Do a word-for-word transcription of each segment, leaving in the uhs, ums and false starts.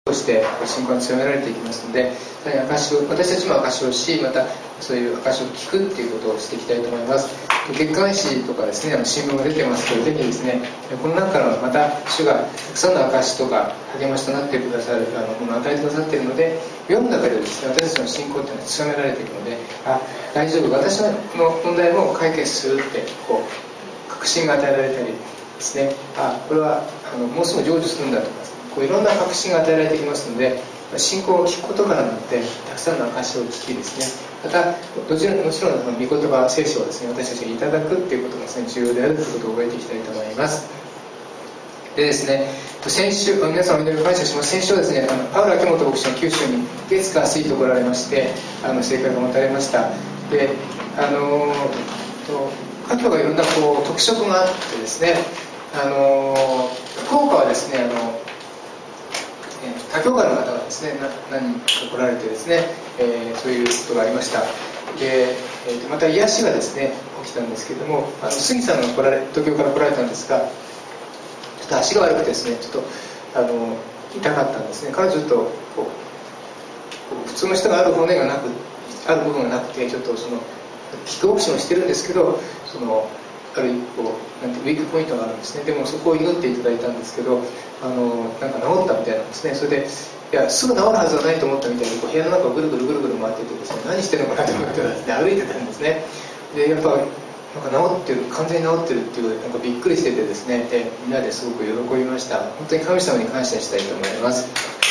そして信仰が強められていきますので、証を私たちも証をし、またそういう証を聞くっていうことをしていきたいと思います。月刊誌とかですね、あの新聞が出てますので、ぜひですね、この中からまた主がたくさんの証とか励ましとなってくださるあのものを与えてくださっているので、読む中でですね、私たちの信仰っていうのは強められていくので、あ、大丈夫、私の問題も解決するってこう確信が与えられたりですね、あ、これはあのもうすぐ成就するんだとか、こういろんな確信が与えられてきますので、信仰を聞くことからなってたくさんの証を聞きですね、またどちらもちろん御言葉聖書をですね、私たちがいただくっていうことがですね、重要であるということを覚えていきたいと思います。でですね、先週、皆さんお祈りを感謝します。先週はですね、あのパウロ・秋元牧師の九州に月火水と来られまして、あの正解が持たれました。で、あの各教がいろんなこう特色があってですね、あの福岡はですね、あの他教会の方がですね、何人か来られてですね、えー、そういうことがありました。で、えー、また癒しがですね起きたんですけれども、あの杉さんが来られ東京から来られたんですが、ちょっと足が悪くてですね、ちょっとあの痛かったんですね。彼女ちょっとこう普通の人がある骨がなくある部分がなくて、ちょっとそのキックボクシングをしてるんですけど、そのある一個なんてウィークポイントがあるんですね。でもそこを祈っていただいたんですけど、あのなんか治ったみたいなんですね。それでいやすぐ治るはずはないと思ったみたいに、こう部屋の中をぐるぐるぐるぐる回っててですね、何してるのかなと思ってですね、歩いてたんですね。でやっぱなんか治ってる、完全に治ってるっていうことでなんかびっくりしててですね、でみんなですごく喜びました。本当に神様に感謝したいと思います。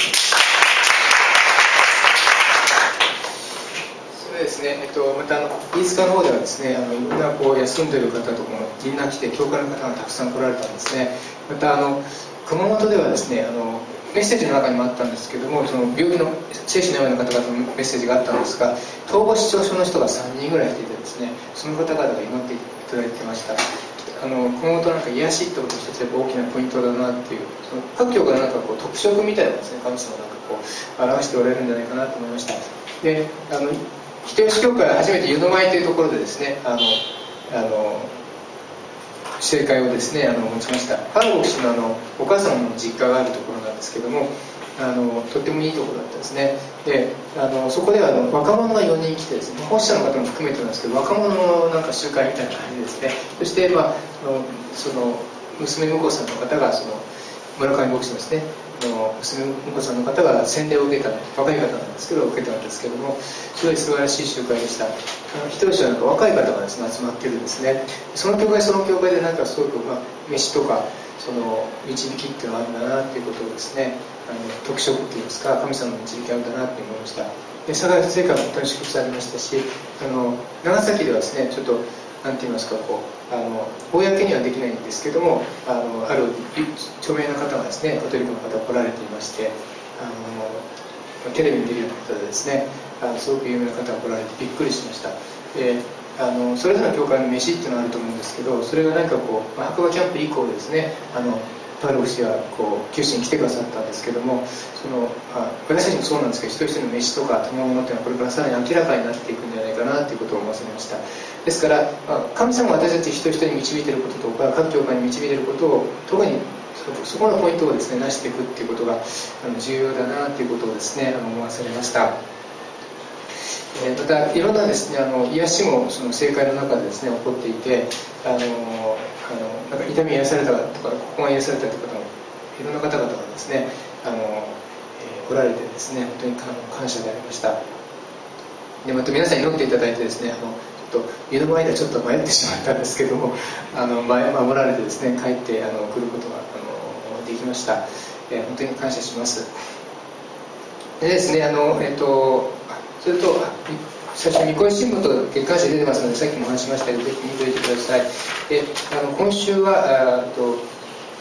ですね、えっと、またあの飯塚の方ではですね、あのいろんなこう休んでる方とかもみんな来て、教会の方がたくさん来られたんですね。またあの熊本ではですね、あのメッセージの中にもあったんですけども、その病気の精神の病の方々のメッセージがあったんですが、統合失調症の人がさんにんぐらい来ていてですね、その方々が祈っていただいてました。あの熊本なんか癒しってことが一つやっぱ大きなポイントだなっていう、その各教会なんかこう特色みたいなですね、神様なんかこう表しておられるんじゃないかなと思いました。で、あの人吉教会は初めて湯の舞というところでですね、あのあの正会をですねあの持ちました。パウロ牧師のあのお母様の実家があるところなんですけども、あのとってもいいところだったですね。で、あのそこではあの若者がよにん来てですね、奉仕者の方も含めてなんですけど、若者のなんか集会みたいな感じですね。そして、まあ、その娘婿さんの方がその村上牧師のですね、の娘婿さんの方が洗礼を受けた若い方なんですけど受けたんですけども、すごい素晴らしい集会でした。あの人吉はなんか若い方がですね集まってるんですね。その教会その教会でなんかすごく、まあ、飯とかその導きっていうのがあるんだなっていうことをですね、あの特色っていいますか、神様の導きがあるんだなって思いました。で、佐賀聖火も本当に祝福されましたし、あの長崎ではですねちょっとなんて言いますか、こうあの公にはできないんですけども、あのある著名な方がですね、カトリックの方が来られていまして、あのテレビに出るような方でですね、あのすごく有名な方が来られてびっくりしました。で、あのそれぞれの教会の飯っていうのがあると思うんですけど、それが何かこう、まあ、白馬キャンプ以降ですね、あのパウロ牧師はこう九州に来てくださったんですけども、そのあ私たちもそうなんですけど、一人一人の飯とか賜物っていうのはこれからさらに明らかになっていくんじゃないかなということを思わされました。ですから、まあ、神様が私たち一人一人に導いていることとか、各教会に導いていることを特にそ, そこのポイントをですね成していくっていうことがあの重要だなということをですねあの思わされました。えー、またいろんなですねあの癒しもその正会の中でですね起こっていて、あのあのなんか痛み癒されたとか、ここが癒されたという方もいろんな方々がですねあの、えー、来られてですね本当に感謝でありました。でまた皆さんに祈っていただいてですね、あのちょっと湯の前ではちょっと迷ってしまったんですけども、あの守られてですね帰ってあの来ることがあのできました。えー、本当に感謝します。でですね、あのえっ、ー、とそれと最初に御声新聞と月刊誌出てますので、さっきも話しましたけどぜひ見ておいてください。で、あの今週はあとと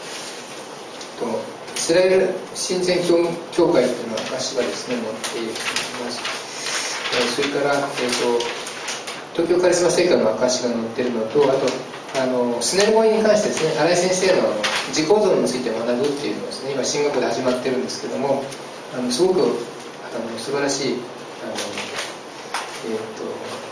イスラエル親善協会というのは私がですね持っています。えー、それから、えー、と東京カリスマ聖会の証が載っているのと、あとあのスネルモイに関してですね、新井先生の自己像について学ぶっていうのをですね今進学で始まってるんですけども、あのすごくあの素晴らしいあの、えー、と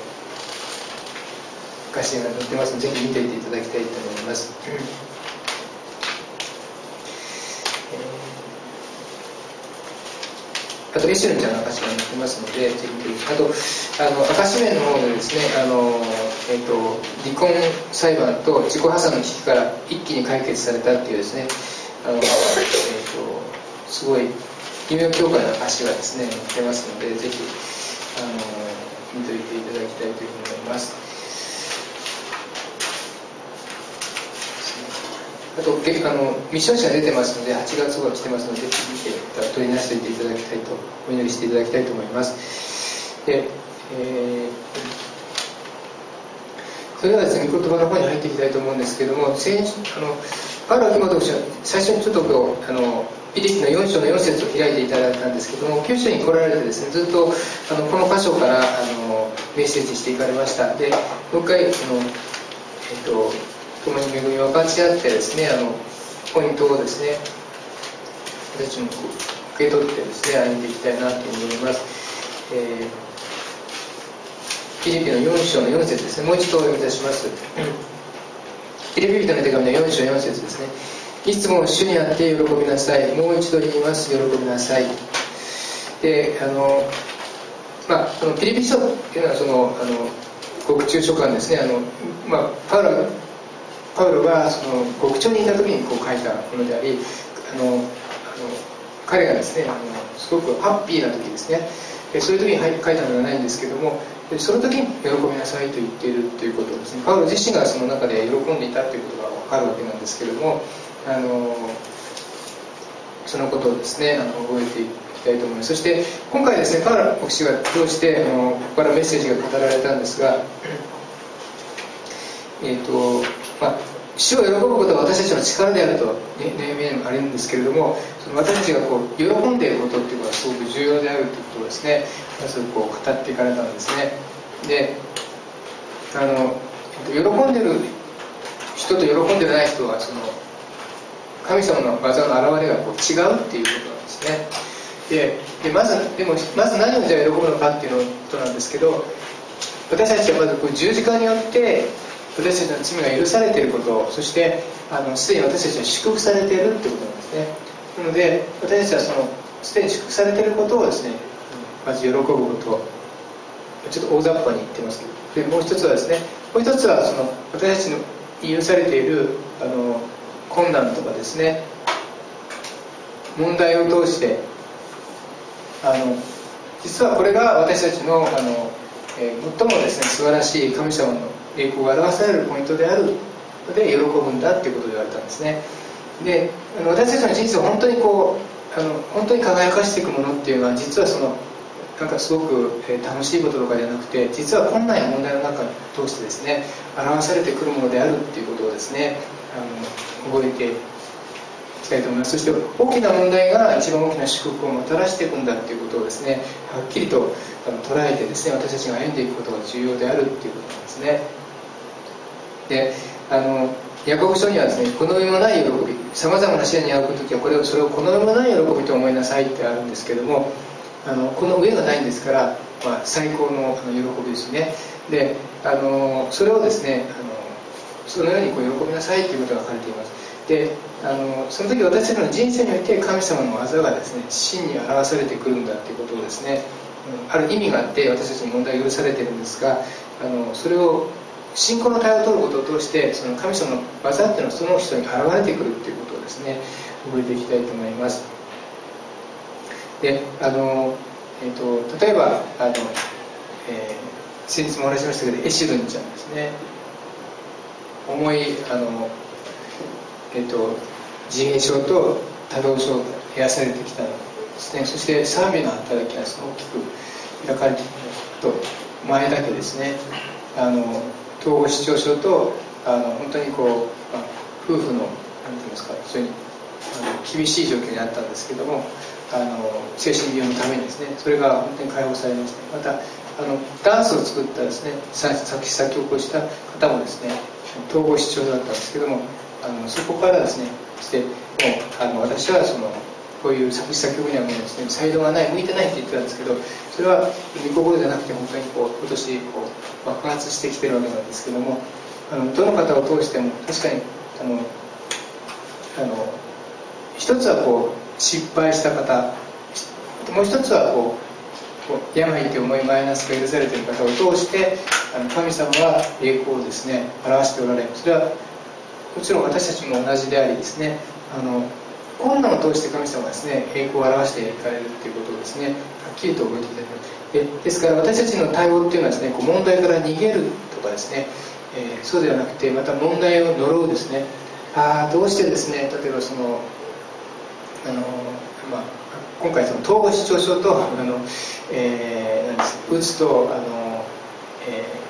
証が載ってますのでぜひ見ていていただきたいと思います。うん、えあとエシュレンちゃんの証が載ってますので、ぜひ見てください。あとあの証面の方でですね、あの、えー、と離婚裁判と自己破産の危機から一気に解決されたっていうですね、あの、えー、とすごい奇妙教会の証がですね載ってますので、ぜひあの見ておいていただきたいというふうに思います。あと、あのミッション誌が出てますので、はちがつ号来てますので、ぜひ見て取り出しておいていただきたいと、お祈りしていただきたいと思います。で、えー、それではですね、御言葉の方に入っていきたいと思うんですけれども、先あのパウロ・アキモト氏は最初にちょっとこうあのピリピのよん章のよん節を開いていただいたんですけども、きゅう章に来られてですね、ずっとあのこの箇所からあのメッセージしていかれました。で、もう一回あの、えっと共に恵みを分かち合ってですね、あのポイントをですね、私たちも受け取ってですね、歩んでいきたいなというふうに思います。えー、フィリピのよん章のよん節ですね、もう一度お読みいたします。フィリピ人の手紙のよん章よん節ですね。いつも主にあって喜びなさい。もう一度言います。喜びなさい。で、あの、まあ、あのフィリピ書っていうのはその、あの、獄中書簡ですね。あの、まあ、パウロパウロがその獄中にいた時にこう書いたものであり、あのあの彼がですねあのすごくハッピーな時ですね、そういう時に書いたのではないんですけども、その時に喜びなさいと言っているということですね。パウロ自身がその中で喜んでいたということが分かるわけなんですけれども、あのそのことをですねあの覚えていきたいと思います。そして今回ですね、パウロ牧師が通してあのここからメッセージが語られたんですが、えーとまあ、主を喜ぶことは私たちの力であると、ね、例面あるんですけれども、その私たちがこう喜んでいることっていうことはすごく重要であるということをですね、まずこう語っていかれたんですね。で、あの喜んでる人と喜んでない人はその神様の技の現れがこう違うっていうことなんですね。で、でまずでもまず何をじゃあ喜ぶのかっていうことなんですけど、私たちはまずこう十字架によって私たちの罪が許されていること、そしてあのすでに私たちは祝福されているということなんですね。なので私たちはそのすでに祝福されていることをですね、まず喜ぶこと、ちょっと大雑把に言ってますけど、でもう一つはですね、もう一つはその私たちの許されているあの困難とかですね、問題を通してあの実はこれが私たちのあの、えー、最もですね素晴らしい神様の栄光が表されるポイントであるので喜ぶんだっていうことを言われたんですね。で、あの私たちの人生を本当にこうあの本当に輝かしていくものっていうのは、実はそのなんかすごく、えー、楽しいこととかじゃなくて、実は困難や問題の中を通してですね表されてくるものであるっていうことをですねあの覚えていきたいと思います。そして大きな問題が一番大きな祝福をもたらしていくんだっていうことをですねはっきりとあの捉えてですね、私たちが歩んでいくことが重要であるっていうことなんですね。で、あのヤコブ書にはですね、好みもない喜び、さまざまな試練に遭うときはこれをそれを好みもない喜びと思いなさいってあるんですけども、あのこの上がないんですから、まあ、最高のあの喜びですね。で、あのそれをですねあのそのようにこう喜びなさいということが書かれています。で、あのその時私たちの人生において神様の技がですね真に表されてくるんだということをですね、ある意味があって私たちに問題が許されているんですが、あのそれを信仰の対応を取ることを通してその神様の技っていうのはその人に現れてくるということをですね覚えていきたいと思います。で、あの、えー、と例えばあの、えー、先日もお話ししましたけどエシルンちゃんですね、重いあの、えー、と自閉症と多動症が癒されてきたんですね。そして賛美の働きが大きく開かれてきたと前だけですね、あの統合失調症とあの本当にこう、まあ、夫婦の何て言いますか非常にあの厳しい状況にあったんですけども、あの精神病のためにですねそれが本当に解放されました。またあのダンスを作ったですね作詞作曲をした方もですね統合失調だったんですけども、あのそこからですねしてもうあの私はそのこういう作詞作曲にはもうですね才能がない向いてないって言ってたんですけど、それは見心じゃなくて本当にこう今年こう爆発してきてるわけなんですけども、あのどの方を通しても確かにあのあの一つはこう失敗した方、 もう一つはこう、こう病という重いマイナスが許されている方を通してあの神様は栄光をですね表しておられる。それはもちろん私たちも同じでありですね、あの困難を通して神様はですね栄光を表していかれるということをですねはっきりと覚えていただきます。でですから私たちの対応っていうのはですねこう問題から逃げるとかですね、えー、そうではなくてまた問題を呪うですね。ああどうしてですね例えばそのあの、まあ、今回その統合失調症とあの、えー、なんですうつとあの、えー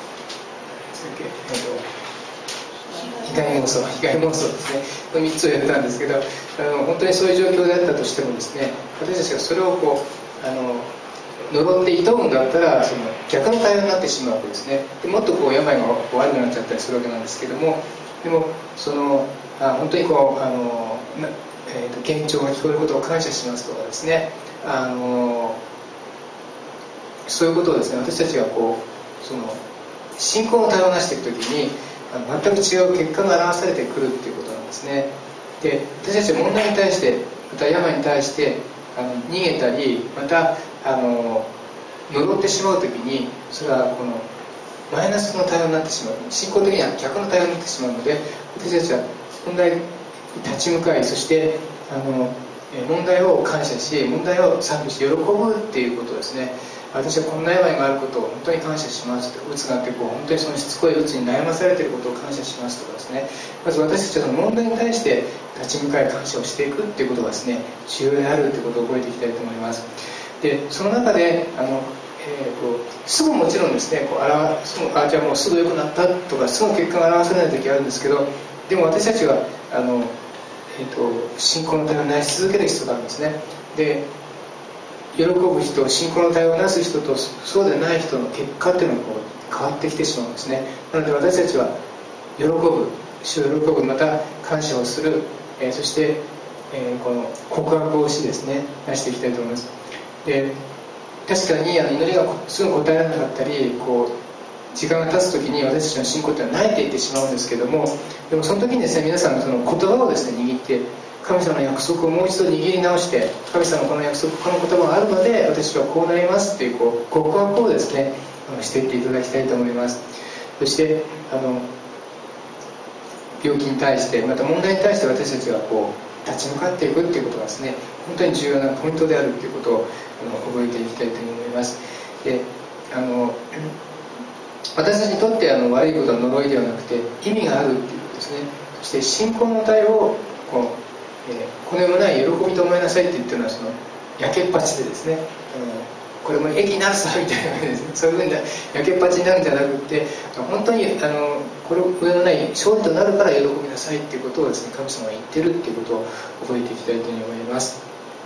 被害妄想被害妄想ですねのみっつをやったんですけど、あの本当にそういう状況であったとしてもですね私たちがそれをこうあの呪って挑むんだったらその逆の対応になってしまうわけですね。でもっとこう病がこう悪くなっちゃったりするわけなんですけども、でもそのあ本当にこうあの、えー、と幻聴が聞こえることを感謝しますとかですね、あのそういうことをですね私たちがこうその信仰の対応をなしていくときに全く違う結果が表されてくるっていうことなんですね。で私たちは問題に対してまた病に対してあの逃げたりまたあの呪ってしまうときにそれはこのマイナスの対応になってしまう、信仰的には逆の対応になってしまうので私たちは問題に立ち向かいそしてあの問題を感謝し問題を賛美して喜ぶっていうことですね。私はこんな病があることを本当に感謝しますと、うつなんてこう本当にそのしつこいうつに悩まされていることを感謝しますとかですね、まず私たちは問題に対して立ち向かい感謝をしていくっていうことがですね重要であるということを覚えていきたいと思います。でその中であの、えー、こうすぐもちろんですねこう表すぐあじゃあもうすぐ良くなったとかすぐ結果が表せない時あるんですけど、でも私たちはあの、えー、と信仰の対応をなし続ける必要があるんですね。で喜ぶ人信仰の対応をなす人とそうでない人の結果っていうのがこう変わってきてしまうんですね。なので私たちは喜ぶ主を喜ぶまた感謝をする、えー、そして、えー、この告白をしですねなしていきたいと思います。で確かにあの祈りがすぐ答えられなかったりこう時間が経つ時に私たちの信仰っていうのは慣れていってしまうんですけども、でもその時にですね皆さんその言葉をですね握って神様の約束をもう一度握り直して神様のこの約束この言葉があるので私はこうなりますっていう、こう告白をですねしていっていただきたいと思います。そしてあの病気に対してまた問題に対して私たちがこう立ち向かっていくっていうことがですね本当に重要なポイントであるということをあの覚えていきたいと思います。であの私たちにとってあの悪いことは呪いではなくて意味があるっていうことですね。そして信仰の対応をこうえー、この世もない喜びと思いなさいって言ってるのはその焼けっぱちでですね、あのこれも益になるさみたいなですね、そういうふうに焼けっぱちになるんじゃなくて本当にあのこれ上のない勝利となるから喜びなさいっていうことをですね神様が言ってるっていうことを覚えていきたいと思います。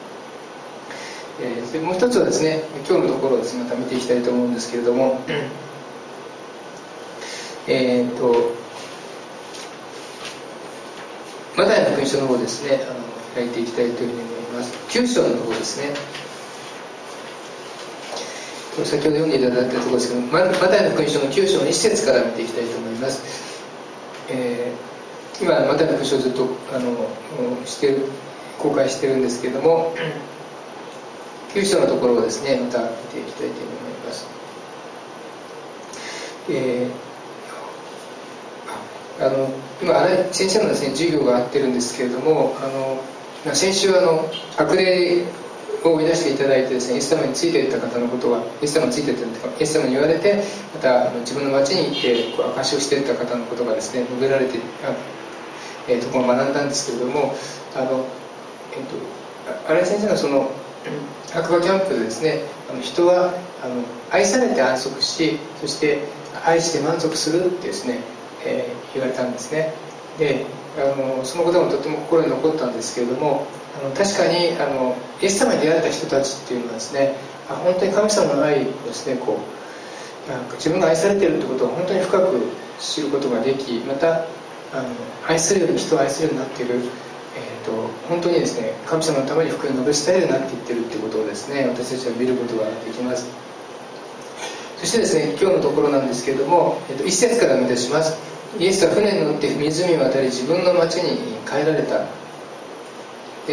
えー、でもう一つはですね今日のところをですねまた見ていきたいと思うんですけれどもえーっとマタイの福音書の方ですねあの開いていきたいというふうに思います。きゅう章の方ですね。先ほど読んでいただいたところですけどマタイの福音書のきゅう章のいっ節から見ていきたいと思います。えー、今マタイの福音書をずっとあのしてる公開してるんですけどもきゅう章のところをですねまた見ていきたいと思います。えーあの今先生のですね授業があってるんですけれども、あの先週あの悪霊を追い出していただいてですねイエス様についていった方のことがイエス様についていったイエス様に言われてまたあの自分の町に行ってこう証しをしていった方のことがですね述べられてあ、えー、ところを学んだんですけれども、あの、えー、と新井先生のその白馬キャンプでですねあの人はあの愛されて安息しそして愛して満足するってですねえー、言われたんですね。であのそのこともとても心に残ったんですけれどもあの確かにあのイエス様に出会えた人たちっていうのはですねあ本当に神様の愛をですねこうなんか自分が愛されているということを本当に深く知ることができまたあの愛するように人を愛するようになっている、えー、と本当にですね神様のために福音を述べ伝えるようになっていっているということをですね私たちは見ることができます。そしてですね今日のところなんですけれども、えっと、一節から見出します。イエスは船に乗って湖を渡り自分の町に帰られた。で、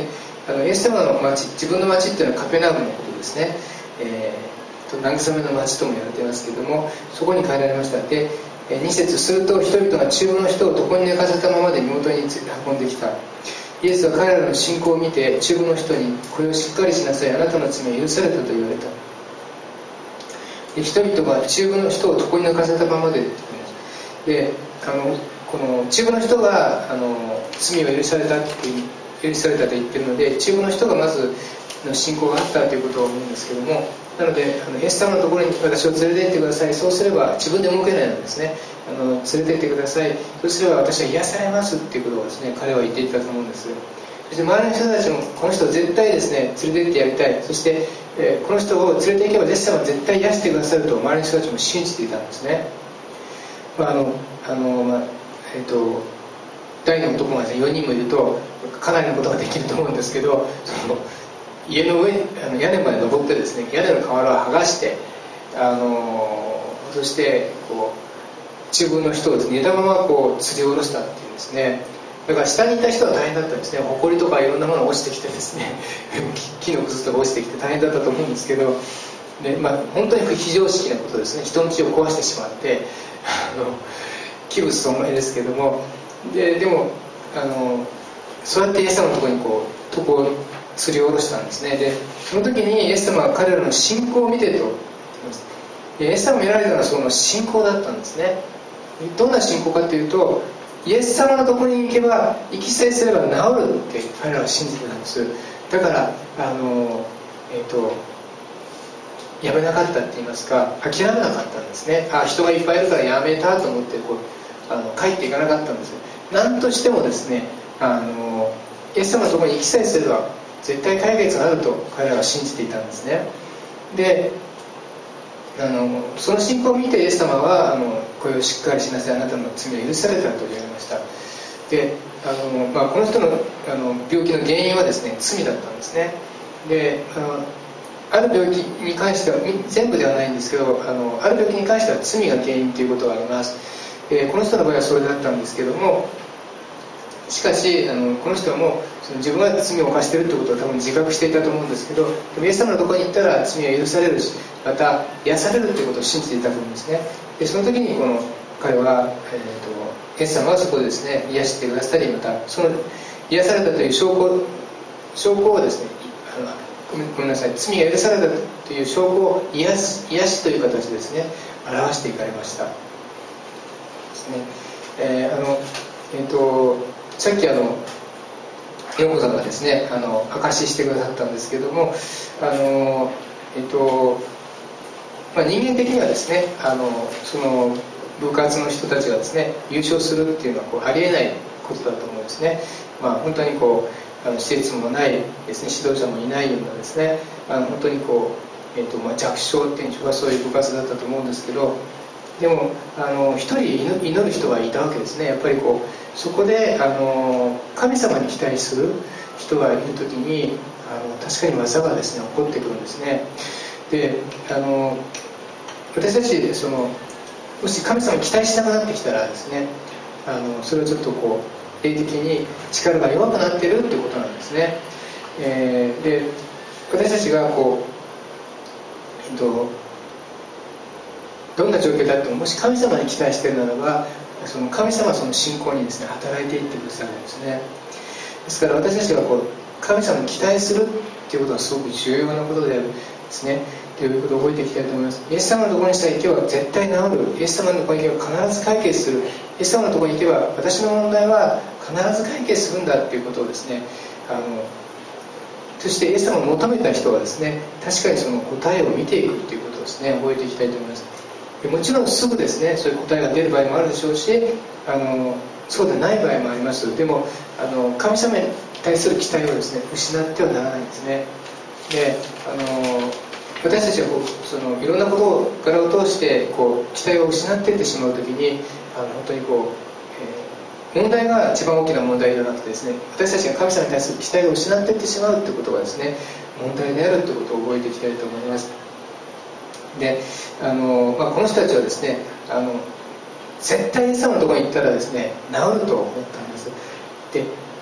あのイエス様の町、自分の町っていうのはカペナウムのことですね、えー、と慰めの町とも言われていますけれども、そこに帰られました。でに節、すると人々が中部の人を床に寝かせたままで身元に運んできた。イエスは彼らの信仰を見て中部の人に、これをしっかりしなさい、あなたの罪は許されたと言われた。で人々が中部の人を床に寝かせたままでで、あのこの中部の人があの罪を許されたって許されたと言ってるので、中部の人がまずの信仰があったということを思うんですけども、なのであのイエス様のところに私を連れて行ってください、そうすれば自分で動けないのですね、あの連れて行ってください、そうすれば私は癒されますっていうことをですね、彼は言っていたと思うんです。そして周りの人たちもこの人を絶対ですね連れて行ってやりたい、そして、えー、この人を連れて行けばイエス様は絶対癒してくださると周りの人たちも信じていたんですね。まああのあのまあえー、と大の男がよにんもいるとかなりのことができると思うんですけど、その家の上あの屋根まで登ってですね、屋根の瓦を剥がして、あのそしてこう中部の人を寝たままこう吊り下ろしたっていうんですね。だから下にいた人は大変だったんですね。埃とかいろんなものが落ちてきてですね木のくずとか落ちてきて大変だったと思うんですけど、で、まあ、本当に非常識なことですね。人の木を壊してしまってあの器物損壊ですけども、で, でもあのそうやってイエス様のところにこう床を吊り下ろしたんですね。でその時にイエス様は彼らの信仰を見てと言ってます。でイエス様が見られたのはその信仰だったんですね。どんな信仰かというと、イエス様のところに行けば息さえすれば治るって彼らは信じてたんです。だからあの、えー、とやめなかったって言いますか、諦めなかったんですね。あ人がいっぱいいるからやめたと思ってこうあの帰っていかなかったんです。何としてもですね、あのイエス様のところに行きさえすれば絶対解決があると彼らは信じていたんですね。であのその信仰を見てイエス様はあのこれをしっかりしなさい、あなたの罪は許されたと言われました。であの、まあ、この人のあの病気の原因はですね罪だったんですね。であのある病気に関しては全部ではないんですけど、あのある病気に関しては罪が原因ということがあります。えー、この人の場合はそれだったんですけども、しかしあのこの人はもうその自分が罪を犯しているということは多分自覚していたと思うんですけど、でもイエス様のところに行ったら罪は許されるし、また癒されるということを信じていたと思うんですね。でその時にこの彼は、えー、とイエス様はそこでですね癒してくださり、またその癒されたという証拠証拠をですね、あのごめんなさい、罪が許されたという証拠を癒す癒しという形でですね表していかれましたですね。えー、あのえー、とさっきあの陽子さんがですねあの証ししてくださったんですけども、あの、えーとまあ、人間的にはですねあのその部活の人たちがですね優勝するっていうのはこうありえないことだと思うんですね。まあ、本当にこうあの施設もないですね、指導者もいないようなですね、あの本当にこう、えーとまあ、弱小っていうんでしょうか、そういう部活だったと思うんですけど、でもあの一人祈る人がいたわけですね。やっぱりこうそこであの神様に期待する人がいる時にあの確かに技がですね起こってくるんですね。であの私たちそのもし神様に期待しなくなってきたらですね、あのそれはちょっとこう霊的に力が弱くなっているっていうことなんですね。えー、で私たちがこう、えっとどんな状況であってももし神様に期待しているならば、その神様はその信仰にですね働いていってくださるんですね。ですから私たちがこう神様に期待するっていうことはすごく重要なことであるんですねということを覚えていきたいと思います。イエス様のところにさえ行けば絶対治る、イエス様のところに行けば必ず解決する、イエス様のところに行けば私の問題は必ず解決するんだっていうことをですね、あのそしてイエス様を求めた人はですね確かにその答えを見ていくっていうことをですね覚えていきたいと思います。もちろんすぐですねそういう答えが出る場合もあるでしょうし、あのそうでない場合もあります。でもあの神様に対する期待をですね失ってはならないんですね。であの私たちはこうそのいろんなことからを通してこう期待を失っていってしまうときに、あの本当にこう、えー、問題が一番大きな問題ではなくてですね、私たちが神様に対する期待を失っていってしまうということがですね問題であるということを覚えていきたいと思います。であの、まあ、この人たちはですねあの絶対イエス様のところに行ったらですね治ると思ったんです。で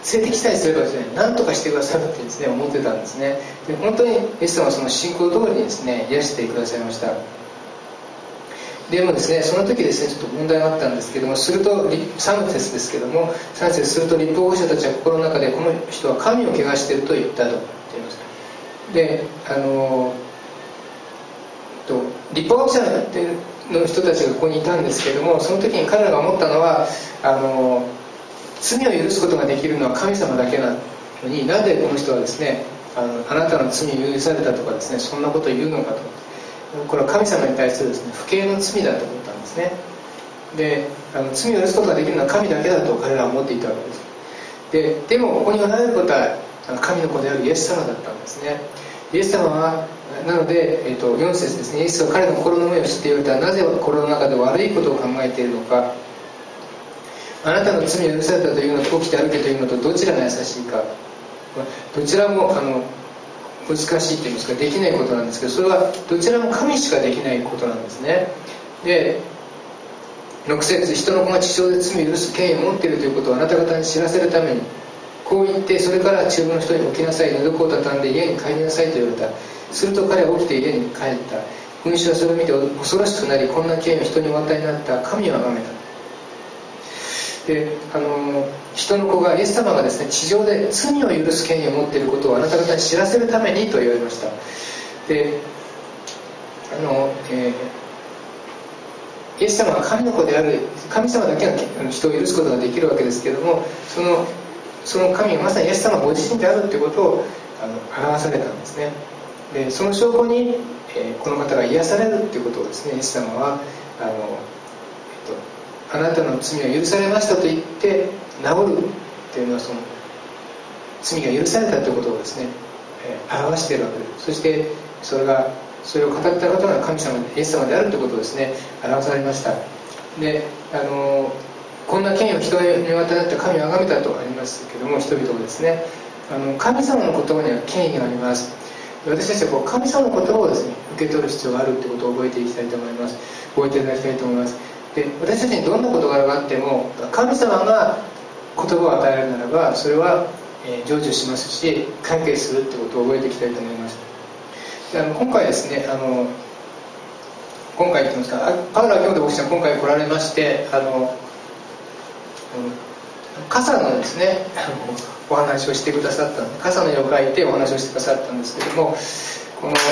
連れてきたりすればですね、何とかしてくださるってですね思ってたんですね。で本当にイエス様はその信仰通りにですね癒してくださいました。でもですね、その時ですねちょっと問題があったんですけども、するとさん節ですけども、さん節すると律法学者たちは心の中でこの人は神を汚していると言ったと言っています。であのと律法学者の人たちがここにいたんですけども、その時に彼らが思ったのは、あの罪を許すことができるのは神様だけなのに、なぜこの人はですね あのあなたの罪を許されたとかですね、そんなことを言うのかと、これは神様に対するですね不敬の罪だと思ったんですね。であの罪を許すことができるのは神だけだと彼らは思っていたわけです。ででもここにおられることは神の子であるイエス様だったんですね。イエス様はなので、えー、とよん節ですね、イエスは彼の心の思いを知っているとは、なぜ心の中で悪いことを考えているのか、あなたの罪を許されたというのと起きて歩けというのとどちらが優しいか、どちらもあの難しいといいますかできないことなんですけど、それはどちらも神しかできないことなんですね。でろく節、人の子が地上で罪を許す権威を持っているということをあなた方に知らせるために、こう言って、それから中部の人に起きなさい、寝床を畳んで家に帰りなさいと言われた。すると彼は起きて家に帰った。群衆はそれを見て恐ろしくなり、こんな権威を人にお与えになった神を崇めた。であの人の子が、イエス様がですね地上で罪を許す権威を持っていることをあなた方に知らせるためにと言われました。であの、えーイエス様は神の子である、神様だけが人を許すことができるわけですけれども、そのその神がまさにイエス様ご自身であるということをあの表されたんですね。でその証拠に、えー、この方が癒されるということをですね、イエス様はあの、えっと、あなたの罪を許されましたと言って治るというのは、その罪が許されたということをですね、えー、表しているわけです。そしてそれがそれを語った方が神様、イエス様であるということをですね表されました。であのこんな権威を人に渡って神を崇めたとありますけども、人々もですね、あの神様の言葉には権威があります。私たちはこう神様の言葉をですね受け取る必要があるということを覚えていきたいと思います。覚えていただきたいと思います。で私たちにどんな事柄があっても、神様が言葉を与えられるならば、それは、えー、成就しますし解決するということを覚えていきたいと思います。であの今回ですね、あの今回言ってますか、パウロ・アキオド牧師は今回来られまして、あの傘のですねお話をしてくださった、傘の絵を描いてお話をしてくださったんですけども、この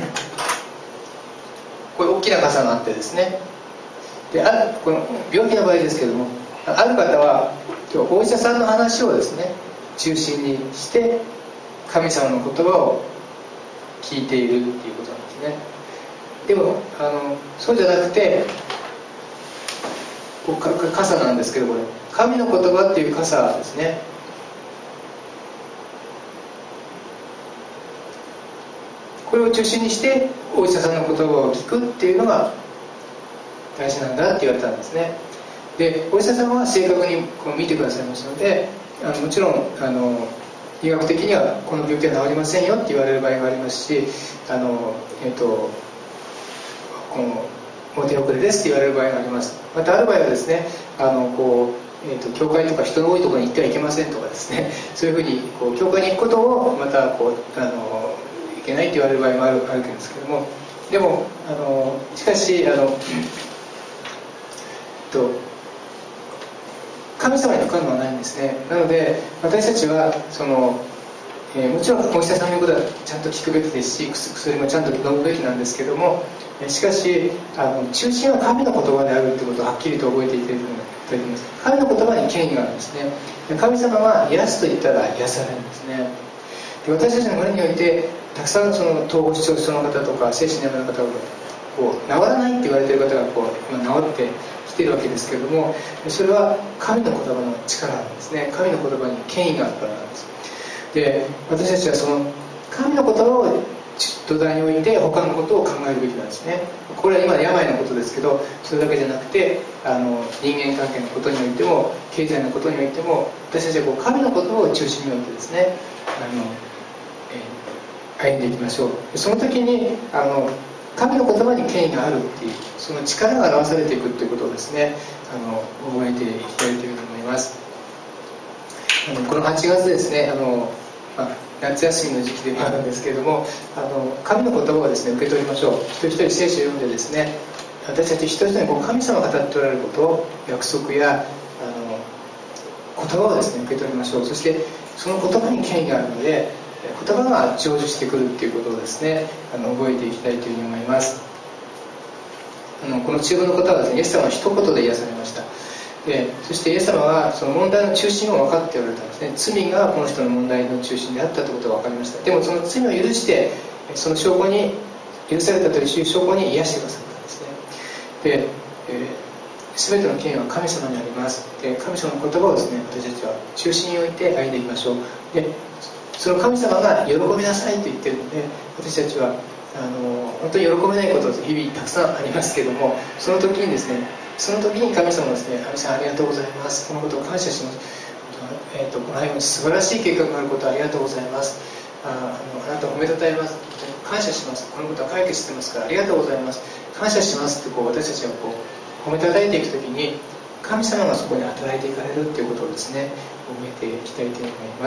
こういう大きな傘があってですね、であるこの病気の場合ですけども、ある方は今日お医者さんの話をですね中心にして神様の言葉を聞いているっていうことなんですね。でもあのそうじゃなくて、こうか傘なんですけど、これ神の言葉っていう傘ですね。これを中心にしてお医者さんの言葉を聞くっていうのが大事なんだって言われたんですね。でお医者さんは正確にこう見てくださいますので、あのもちろんあの医学的にはこの病気は治りませんよって言われる場合がありますし、あの、えっと、このお手遅れですって言われる場合があります。またある場合はですね、あのこう、えっと、教会とか人の多いところに行ってはいけませんとかですね、そういうふうにこう教会に行くことをまたこうあのいけないって言われる場合もあるわけですけども、でもあのしかしあの、えっと神様にかかるのはないんですね。なので私たちはその、えー、もちろんお医者さんの言うことはちゃんと聞くべきですし、薬もちゃんと飲むべきなんですけども、しかしあの中心は神の言葉であるということをはっきりと覚えていただきます。神の言葉に権威があるんですね。神様は癒すと言ったら癒されるんですね。で私たちの村においてたくさんその統合失調症の方とか精神病の方がこう治らないって言われている方がこう今治ってきているわけですけれども、それは神の言葉の力なんですね。神の言葉に権威があるからなんです。で私たちはその神の言葉を土台に置いて他のことを考えるべきなんですね。これは今病のことですけど、それだけじゃなくてあの人間関係のことにおいても経済のことにおいても、私たちはこう神の言葉を中心に置いてですね、あの、えー、歩んでいきましょう。その時にあの神の言葉に権威があるっていう、その力が表されていくということをですね、あの覚えていきたいというふうに思います。 あのこのはちがつですね、あの、まあ、夏休みの時期でもあるんですけれども、あの神の言葉をですね受け取りましょう。一人一人聖書を読んでですね、私たち一人一人にこう神様が語っておられることを、約束やあの言葉をですね受け取りましょう。そしてその言葉に権威があるので、言葉が成就してくるということをですね、あの覚えていきたいというふうに思います。あのこの中部の方はですね、イエス様は一言で癒されました。でそしてイエス様はその問題の中心を分かっておられたんですね。罪がこの人の問題の中心であったということが分かりました。でもその罪を許して、その証拠に許されたという証拠に癒してくださったんですね。で、えー、全ての権威は神様にあります。で神様の言葉をですね、私たちは中心に置いて歩んでいきましょう。でその神様が喜びなさいと言っているので、私たちはあの本当に喜べないこと日々たくさんありますけども、その時にですね、その時に神様はですね、神様ありがとうございます、このことを感謝します、えー、とこのように素晴らしい計画があることをありがとうございます、 あ, あ, のあなたを褒めたたえます、感謝します、このことは解決してますからありがとうございます、感謝しますってこう私たちがこう褒めたたえていく時に、神様がそこに働いていかれるということをですね覚えていきたいと思います。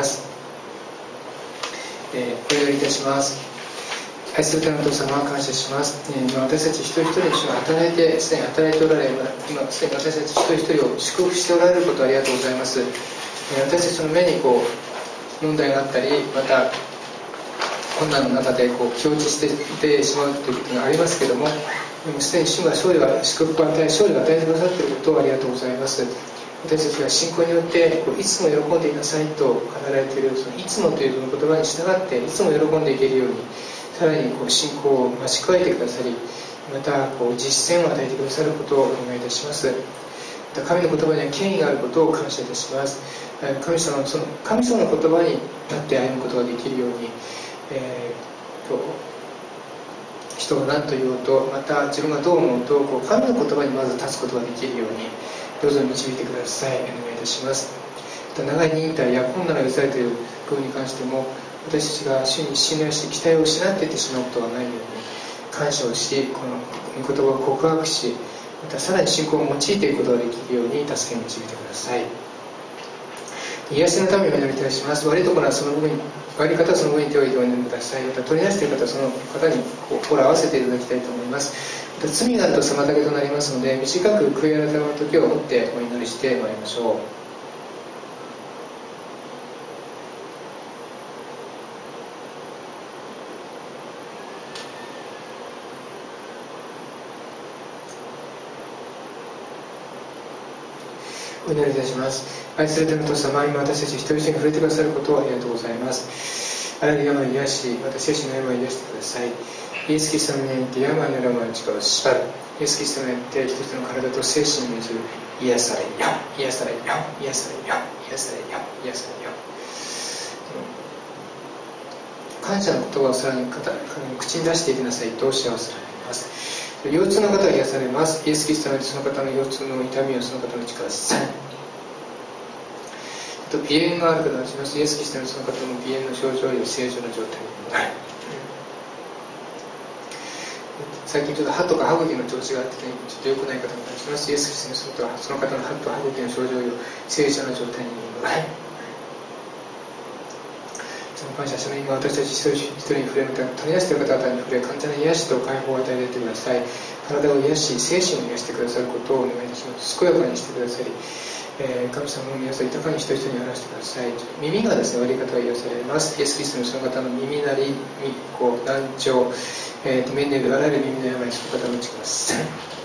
えー、お祈りいたします。愛する天のお父様は感謝します。今私たち一人一人に主が働いて、すでに働いておられ、今すでに私たち一人一人を祝福しておられることをありがとうございます。私たちの目にこう問題があったり、また困難の中でこう気落ちしていってしまうということがありますけれども、すでに主が勝利が祝福を与え、勝利を与えてくださっていることをありがとうございます。私たちが信仰によってこういつも喜んでいなさいと語られている、そのいつもという言葉に従っていつも喜んでいけるように、さらにこう信仰を増し加えてくださり、またこう実践を与えてくださることをお願いいたします。また神の言葉には権威があることを感謝いたします。神様のその神様の言葉に立って歩むことができるように、えー、と人が何と言おうと、また自分がどう思うと、こう神の言葉にまず立つことができるようにどうぞ導いてください。お願いいたします。また長い忍耐や困難が許されている部分に関しても、私たちが主に信頼して期待を失っていってしまうことがないように感謝をし、この御言葉を告白し、またさらに信仰を用いていくことができるように助け導いてください。癒しのためにお祈りいたします。悪いところはその部分に、悪い方はその部分に手を置いてお祈りください。また取り出している方はその方に心を合わせていただきたいと思います。また罪があると妨げとなりますので、短く悔い改めの時を持ってお祈りしてまいりましょう。お祈りいたします。愛する天のお父様、今私たち一人一人に触れてくださることをありがとうございます。あらゆる病を癒し、また精神の病を癒してください。イエス・キリストの名によって病の病の力を縛る。イエス・キリストの名によって人々の体と精神に満ちる癒されよ、癒されよ、癒されよ、癒されよ、癒されよ。感謝の言葉をさらに口に出していきなさいと幸せられます。腰痛の方が癒されます。イエス・キリストによってその方の腰痛の痛みをその方の力さらに、鼻炎がある方がします。イエス・キリストによってその方の鼻炎の症状より正常な状態になる。最近ちょっと歯とか歯茎の調子があって、ね、ちょっと良くない方がいらっしゃいます。イエス・キリストによってその方の歯と歯茎の症状より正常な状態になる。その感謝者の今私たち一人一人に触れ、また取り出している方々に触れ、簡単な癒しと解放を与えてください。体を癒し、精神を癒してくださることをお願いいたします。健やかにしてくださり、えー、神様の皆さん豊かに一人一人に表してください。耳がですね悪い方が癒されます。イエス・キリストのその方の耳鳴り、こう難聴、えー、メンネルあらゆる耳の病、その方の打ちください。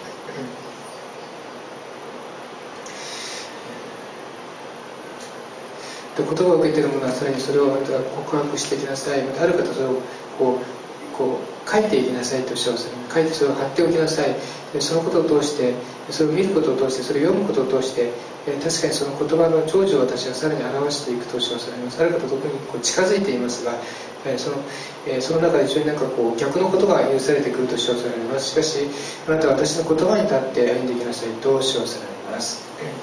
言葉を受けている者はさらにそれをまた告白していきなさい。またある方はそれをこうこう書いていきなさいとおっしゃる。書いてそれを貼っておきなさい。でそのことを通して、それを見ることを通して、それを読むことを通して、えー、確かにその言葉の長寿を私はさらに表していくとおっしゃられます。ある方は特にこう近づいていますが、えー そ, のえー、その中で非常になんかこう逆のことが許されてくるとおっしゃられます。しかしあなたは私の言葉に立って歩んでいきなさいとおっしゃられます。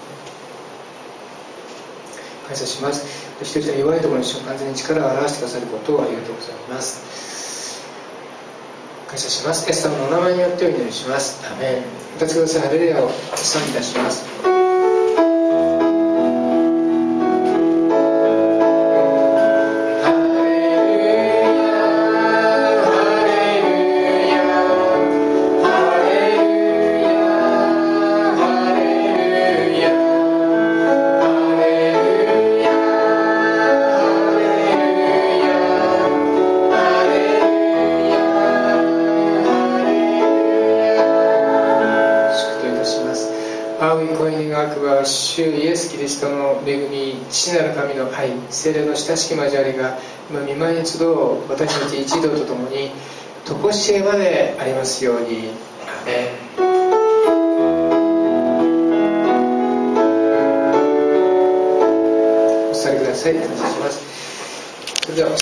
感謝します。一人一人の弱いところに完全に力を表してくださることをありがとうございます。感謝します。イエス様のお名前によってお祈りします。アメン。歌ってください。ハレルヤを賛美いたします。 声に願くは主イエス・キリストの恵み、父なる神の愛、聖霊の親しき交わりが今御前に集う私たち一同とともにとこしえまでありますように。アーメン。お座りください。お願いします。それでは